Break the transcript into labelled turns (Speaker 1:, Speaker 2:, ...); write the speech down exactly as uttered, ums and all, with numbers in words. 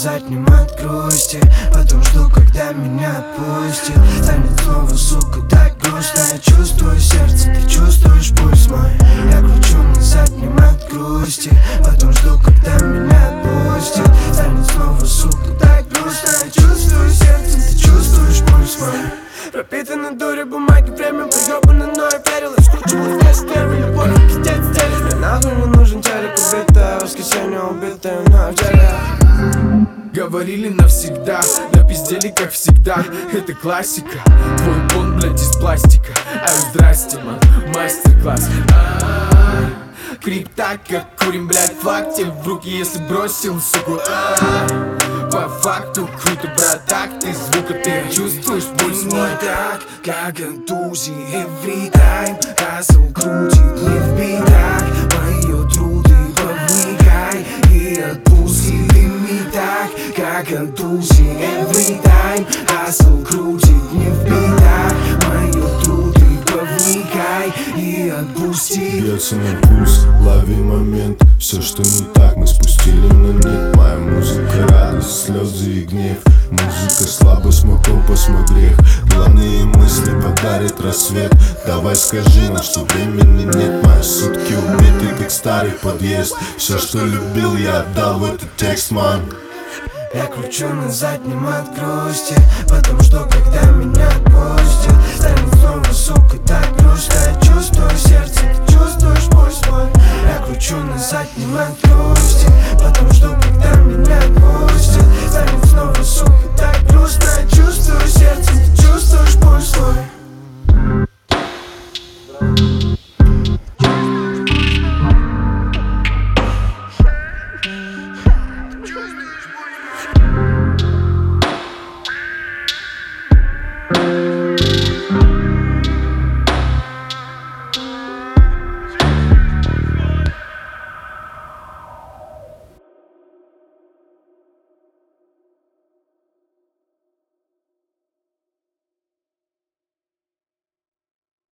Speaker 1: заднем от грусти, потом жду, когда меня отпустит. Станет снова, сука, так грустно. Я чувствую сердце, ты чувствуешь пульс мой. Я кручу на заднем от грусти, потом жду, когда меня отпустит. Станет снова, сука, так грустно. Я чувствую сердце, ты чувствуешь пульс мой. Пропитаны дурью бумаги, время поёбано, но я верил. Я скручивал весь нервы, любовь, пиздец, телек. Мне нахуй не нужен телек, убитая, воскресенье убитая, но в деле.
Speaker 2: Говорили навсегда, напиздели как всегда. Это классика, твой бон, блядь, из пластика. Ай, здрасте, ман, мастер-класс. Крип так, как курим, блядь, флаг тебе в руки, если бросил, сука. По факту круто, брат, так ты звука, ты чувствуешь пульс мой.
Speaker 1: Так, как контузии, every time Хасл крутит не в битах. Мои труды повникай и отпусти. Ты не так, как контузии, every time Хасл крутит не в битах. Мои труды повникай и отпусти.
Speaker 3: Бьется на пульс, лови момент. Все, что не так, мы спустили на нет. Моя музыка, радость, слезы и гнев. Музыка слабость, мой компас, мой грех. Главные мысли подарит рассвет. Давай скажи нам, что времени нет. Мои сутки убиты, как старый подъезд. Все, что любил, я отдал в этот текст, ман.
Speaker 1: Я кручу на заднем от грусти, потом жду, когда